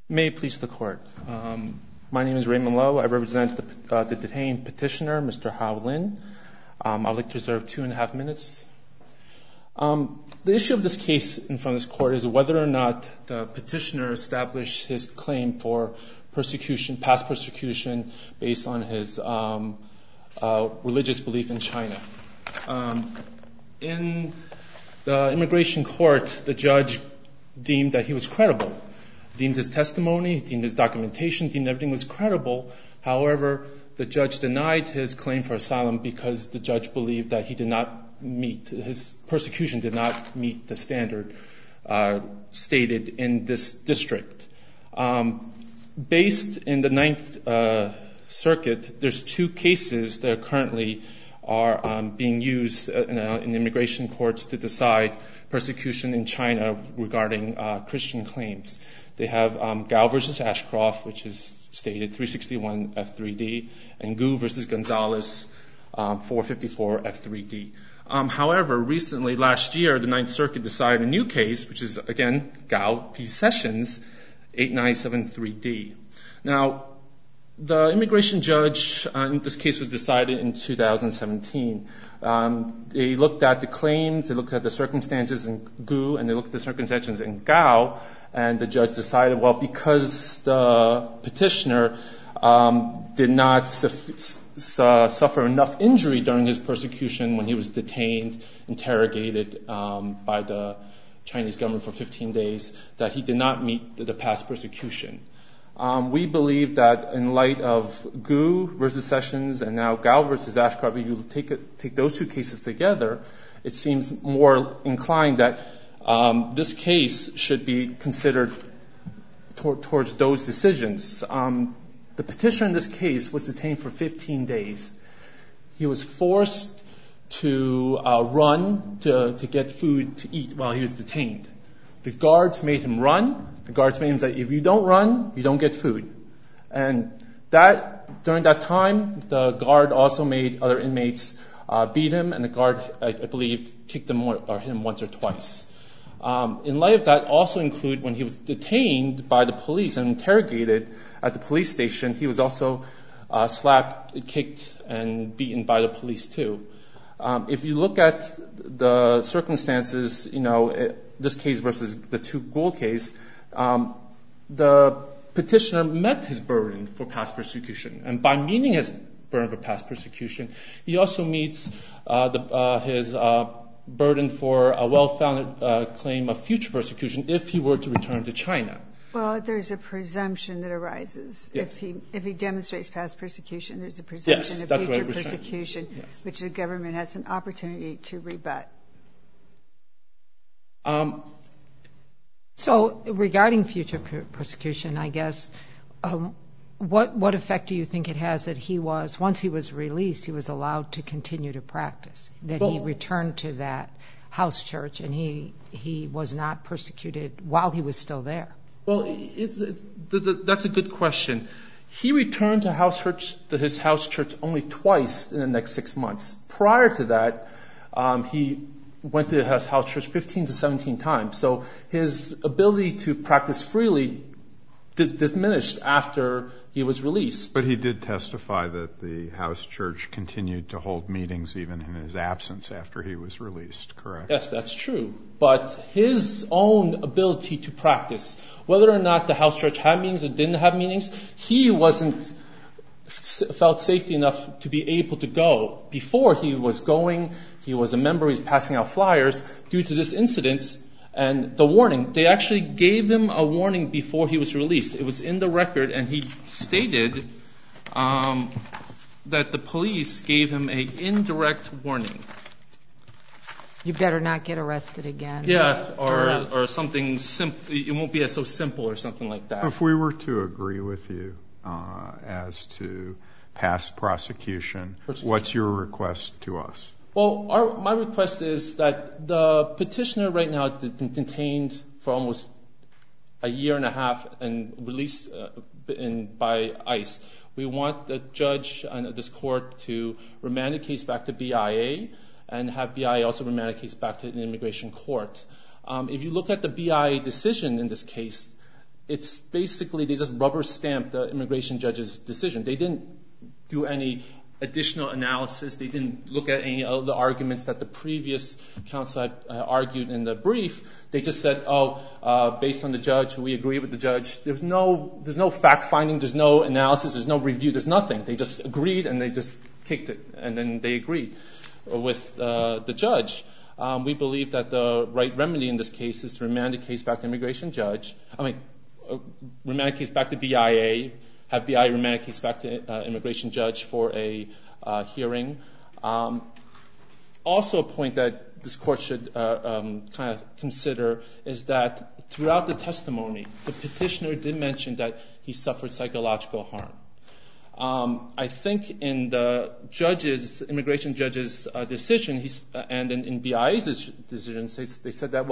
May it please the Court. My name is Raymond Lowe. I represent the detained petitioner, Mr. Hao Lin. I'd like to reserve 2.5 minutes. The issue of this case in front of this Court is whether or not the petitioner established his claim for persecution, past persecution, based on his religious belief in China. In the immigration court, the judge deemed that he was credible, deemed his testimony, deemed his documentation, deemed everything was credible. However, the judge denied his claim for asylum because the judge believed that he did not meet, his persecution did not meet the standard stated in this district. Based in the Ninth Circuit, there's 2 cases that currently are being used in immigration courts to decide persecution in China regarding Christian claims. They have Gao versus Ashcroft, which is stated 361 F3D, and Gu versus Gonzalez, 454 F3D. However, recently, last year, the Ninth Circuit decided a new case, which is, again, Gao v. Sessions, 8973D. Now, the immigration judge in this case was decided in 2017. They looked at the claims, they looked at the circumstances in Gu, and they looked at the circumstances in Gao, and the judge decided, well, because the petitioner did not suffer enough injury during his persecution when he was detained, interrogated by the Chinese government for 15 days, that he did not meet the past persecution. We believe that in light of Gu versus Sessions and now Gao versus Ashcroft, if you take those 2 cases together, it seems more inclined that this case should be considered towards those decisions. The petitioner in this case was detained for 15 days. He was forced to run to get food to eat while he was detained. The guards made him run. The guards made him say, if you don't run, you don't get food. And during that time, the guard also made other inmates beat him, and the guard, I believe, kicked him or hit him once or twice. In light of that, also include when he was detained by the police and interrogated at the police station, he was also slapped, kicked, and beaten by the police too. If you look at the circumstances, this case versus the Gu case, the petitioner met his burden for past persecution. And by meeting his burden for past persecution, he also meets his burden for a well-founded claim of future persecution if he were to return to China. Well, there's a presumption that arises. Yes. If he demonstrates past persecution, there's a presumption of future persecution, which the government has an opportunity to rebut. So regarding future persecution, I guess, what effect do you think it has that once he was released, he was allowed to continue to practice, that he returned to that house church and he was not persecuted while he was still there? Well, that's a good question. He returned to his house church only twice in the next 6 months. Prior to that, he went to his house church 15 to 17 times. So his ability to practice freely diminished after he was released. But he did testify that the house church continued to hold meetings even in his absence after he was released, correct? Yes, that's true. But his own ability to practice, whether or not the house church had meetings or didn't have meetings, he felt safety enough to be able to go. Before he was going, he was a member, he was passing out flyers. Due to this incident and the warning, they actually gave him a warning before he was released. It was in the record, and he stated that the police gave him an indirect warning. You better not get arrested again. Yeah, or something simple. It won't be so simple or something like that. If we were to agree with you as to past prosecution, what's your request to us? Well, my request is that the petitioner right now has been detained for almost a year and a half and released by ICE. We want the judge and this court to remand the case back to BIA and have BIA also remand the case back to the immigration court. If you look at the BIA decision in this case, it's basically they just rubber stamped the immigration judge's decision. They didn't do any additional analysis. They didn't look at any of the arguments that the previous counsel had argued in the brief. They just said, based on the judge, we agree with the judge. There's no fact finding. There's no analysis. There's no review. There's nothing. They just agreed and they just kicked it. And then they agreed with the judge. We believe that the right remedy in this case is to remand the case back to immigration judge. Remand the case back to BIA, have BIA remand the case back to immigration judge for a hearing. Also a point that this court should kind of consider is that throughout the testimony, the petitioner did mention that he suffered psychological harm. I think in the immigration judge's decision, and in BIA's decision, they said that,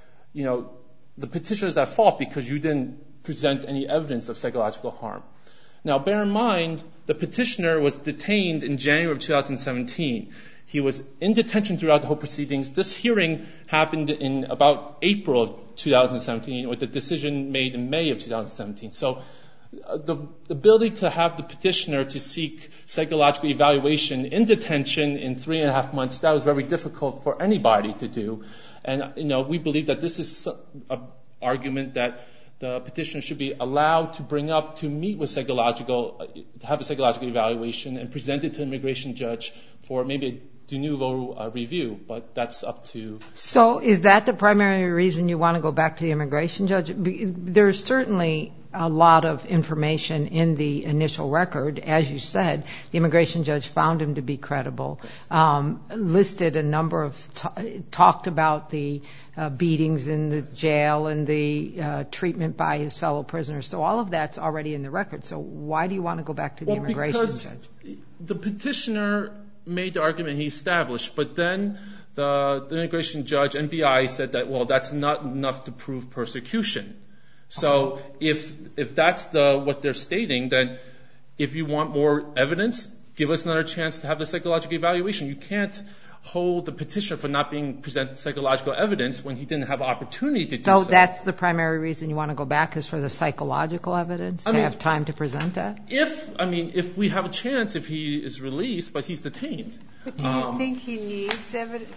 the petitioner's at fault because you didn't present any evidence of psychological harm. Now, bear in mind, the petitioner was detained in January of 2017. He was in detention throughout the whole proceedings. This hearing happened in about April of 2017, with the decision made in May of 2017. So the ability to have the petitioner to seek psychological evaluation in detention in 3.5 months, that was very difficult for anybody to do. And, we believe that this is an argument that the petitioner should be allowed to bring up to meet with to have a psychological evaluation and present it to the immigration judge for maybe a de novo review, but that's up to... So is that the primary reason you want to go back to the immigration judge? There's certainly a lot of information in the initial record. As you said, the immigration judge found him to be credible, listed a number of... talked about the beatings in the jail and the treatment by his fellow prisoners. So all of that's already in the record. So why do you want to go back to the immigration judge? The petitioner made the argument he established, but then the immigration judge and BI said that, that's not enough to prove persecution. So if that's what they're stating, then if you want more evidence, give us another chance to have the psychological evaluation. You can't hold the petitioner for not being presented psychological evidence when he didn't have an opportunity to do so. So that's the primary reason you want to go back, is for the psychological evidence, to have time to present that? If we have a chance, if he is released, but he's detained. But do you think he needs evidence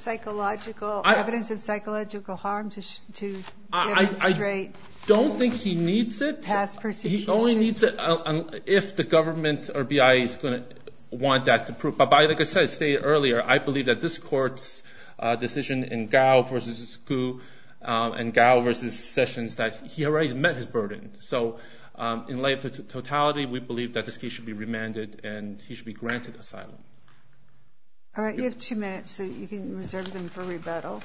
of psychological harm to demonstrate? I don't think he needs it. Past persecution. He only needs it if the government or BI is going to want that to prove. But like I stated earlier, I believe that this court's decision in Gao versus Gu and Gao versus Sessions, that he already met his burden. So in light of the totality, we believe that this case should be remanded and he should be granted asylum. All right, you have 2 minutes, so you can reserve them for rebuttal.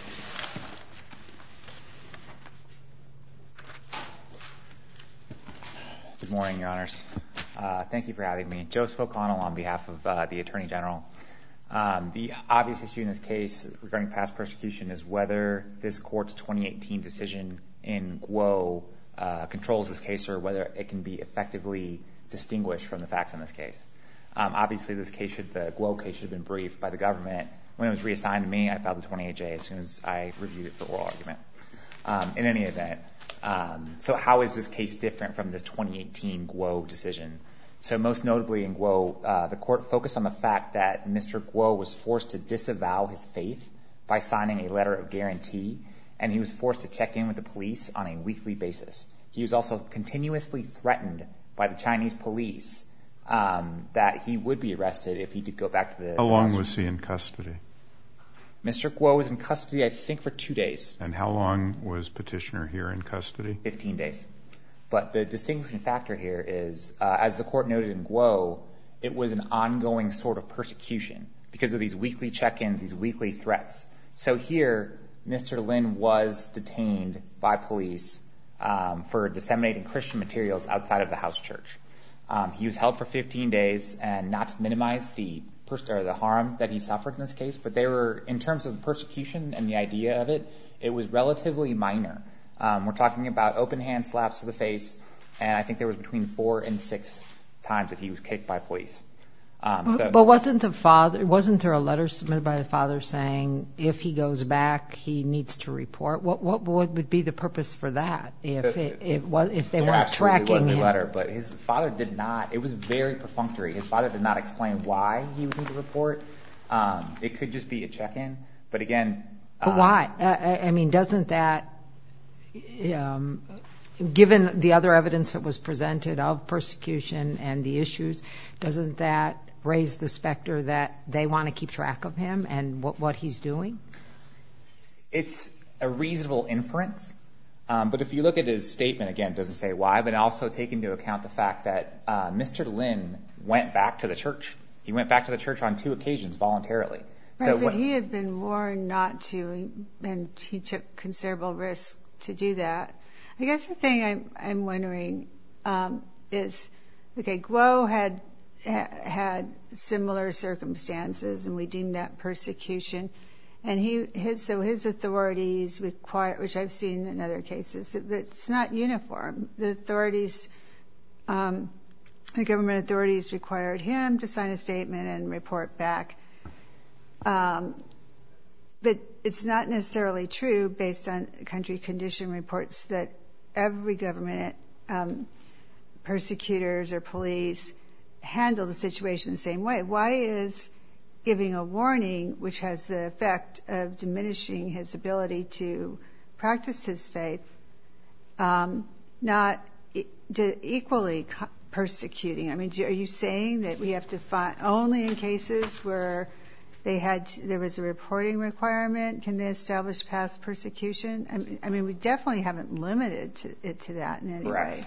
Good morning, Your Honors. Thank you for having me. Joseph O'Connell on behalf of the Attorney General. The obvious issue in this case regarding past persecution is whether this court's 2018 decision in Guo controls this case, or whether it can be effectively distinguished from the facts in this case. Obviously, the Guo case should have been briefed by the government. When it was reassigned to me, I filed the 28J as soon as I reviewed it for oral argument. In any event, so how is this case different from this 2018 Guo decision? So most notably in Guo, the court focused on the fact that Mr. Guo was forced to disavow his faith by signing a letter of guarantee, and he was forced to check in with the police on a weekly basis. He was also continuously threatened by the Chinese police that he would be arrested if he did go back to the... How long was he in custody? Mr. Guo was in custody, I think, for 2 days. And how long was Petitioner here in custody? 15 days. But the distinguishing factor here is, as the court noted in Guo, it was an ongoing sort of persecution because of these weekly check-ins, these weekly threats. So here, Mr. Lin was detained by police for disseminating Christian materials outside of the house church. He was held for 15 days, and not to minimize the harm that he suffered in this case, but they were, in terms of persecution and the idea of it, it was relatively minor. We're talking about open hand slaps to the face, and I think there was between 4 and 6 times that he was kicked by police. But wasn't there a letter submitted by the father saying if he goes back, he needs to report? What would be the purpose for that if they weren't tracking him? A letter, but his father did not. It was very perfunctory. His father did not explain why he would need to report. It could just be a check-in, but again. But why? I mean, doesn't that, given the other evidence that was presented of persecution and the issues, doesn't that raise the specter that they want to keep track of him and what he's doing? It's a reasonable inference, but if you look at his statement, again, it doesn't say why, but also take into account the fact that Mr. Lin went back to the church. He went back to the church on 2 occasions voluntarily. Right, but he had been warned not to, and he took considerable risk to do that. I guess the thing I'm wondering is, okay, Guo had similar circumstances, and we deemed that persecution. And his authorities require, which I've seen in other cases, it's not uniform. The government authorities required him to sign a statement and report back. But it's not necessarily true, based on country condition reports, that every government persecutors or police handle the situation the same way. Why is giving a warning, which has the effect of diminishing his ability to practice his faith, not equally persecuting? I mean, are you saying that we have to find only in cases where there was a reporting requirement can they establish past persecution? I mean, we definitely haven't limited it to that in any way.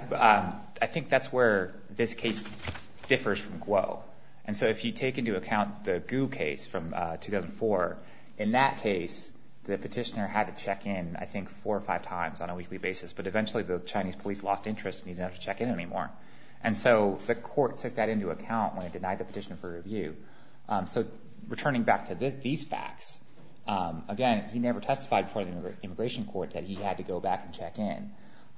I think that's where this case differs from Guo. And so if you take into account the Gu case from 2004, in that case, the petitioner had to check in, I think, 4 or 5 times on a weekly basis. But eventually the Chinese police lost interest and he didn't have to check in anymore. And so the court took that into account when it denied the petitioner for review. So returning back to these facts, again, he never testified before the immigration court that he had to go back and check in.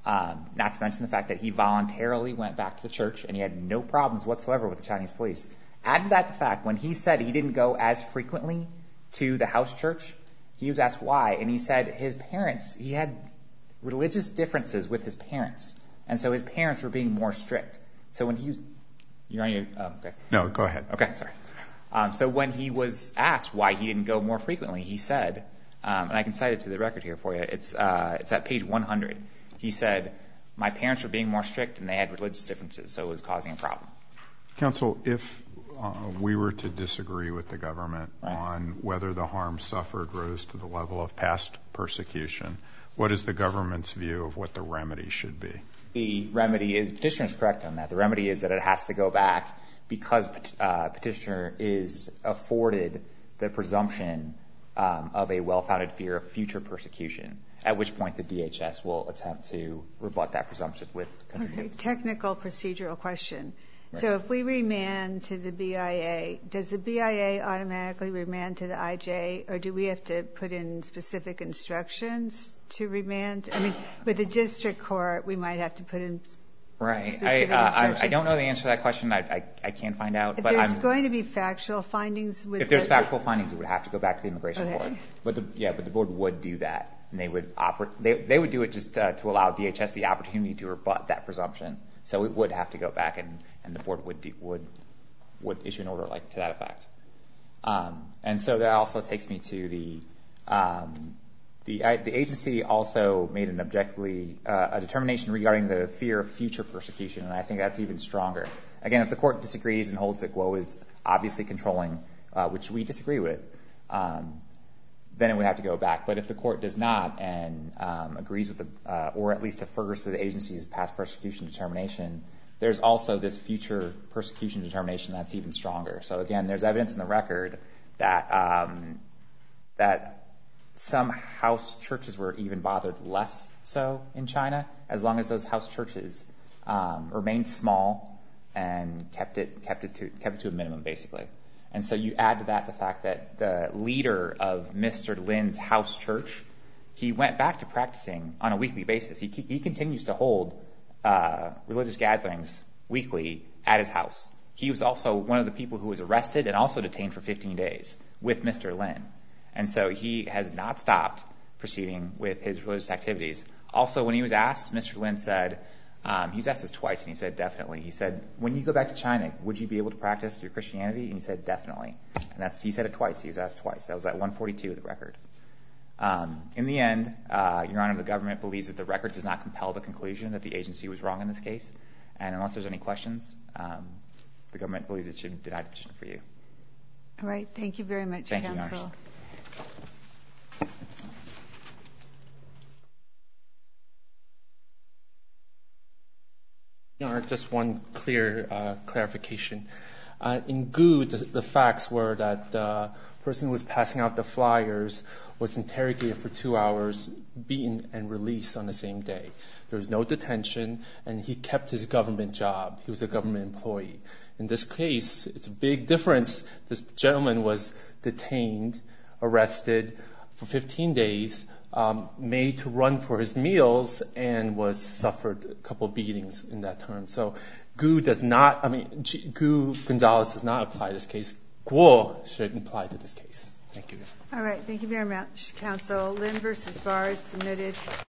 Not to mention the fact that he voluntarily went back to the church and he had no problems whatsoever with the Chinese police. Add to that the fact when he said he didn't go as frequently to the house church, he was asked why, and he said his parents, he had religious differences with his parents, and so his parents were being more strict. So when he was, you're on your, okay. No, go ahead. Okay, sorry. So when he was asked why he didn't go more frequently, he said, and I can cite it to the record here for you, it's at page 100. He said, my parents were being more strict and they had religious differences, so it was causing a problem. Counsel, if we were to disagree with the government on whether the harm suffered rose to the level of past persecution, what is the government's view of what the remedy should be? The remedy is, petitioner is correct on that. The remedy is that it has to go back because petitioner is afforded the presumption of a well-founded fear of future persecution, at which point the DHS will attempt to rebut that presumption with country. Okay, technical procedural question. Right. So if we remand to the BIA, does the BIA automatically remand to the IJ, or do we have to put in specific instructions to remand? I mean, with the district court, we might have to put in specific instructions. I don't know the answer to that question. I can't find out. If there's going to be factual findings. If there's factual findings, it would have to go back to the immigration court. But the board would do that. And they would do it just to allow DHS the opportunity to rebut that presumption. So it would have to go back, and the board would issue an order to that effect. And so that also takes me to the agency also made an a determination regarding the fear of future persecution, and I think that's even stronger. Again, if the court disagrees and holds that Guo is obviously controlling, which we disagree with, then it would have to go back. But if the court does not and agrees with or at least defers to the agency's past persecution determination, there's also this future persecution determination that's even stronger. So again, there's evidence in the record that some house churches were even bothered less so in China, as long as those house churches remained small and kept it to a minimum, basically. And so you add to that the fact that the leader of Mr. Lin's house church, he went back to practicing on a weekly basis. He continues to hold religious gatherings weekly at his house. he was also one of the people who was arrested and also detained for 15 days with Mr. Lin. And so he has not stopped proceeding with his religious activities. Also, when he was asked, Mr. Lin said, he was asked this twice, and he said, definitely. He said, when you go back to China, would you be able to practice your Christianity? And he said, definitely. And he said it twice. He was asked twice. That was at 142 of the record. In the end, Your Honor, the government believes that the record does not compel the conclusion that the agency was wrong in this case. And unless there's any questions, the government believes it should deny the petition for you. All right. Thank you very much, Thank you, Your counsel. Honor. Your Honor, just one clear clarification. In Gu, the facts were that the person who was passing out the flyers was interrogated for 2 hours, beaten, and released on the same day. There was no detention, and he kept his government job. He was a government employee. In this case, it's a big difference. This gentleman was detained, arrested for 15 days, made to run for his meals, and suffered a couple beatings in that term. So Gu Gonzalez does not apply to this case. Guo should apply to this case. Thank you. All right. Thank you very much, counsel. Lin versus Barr is submitted.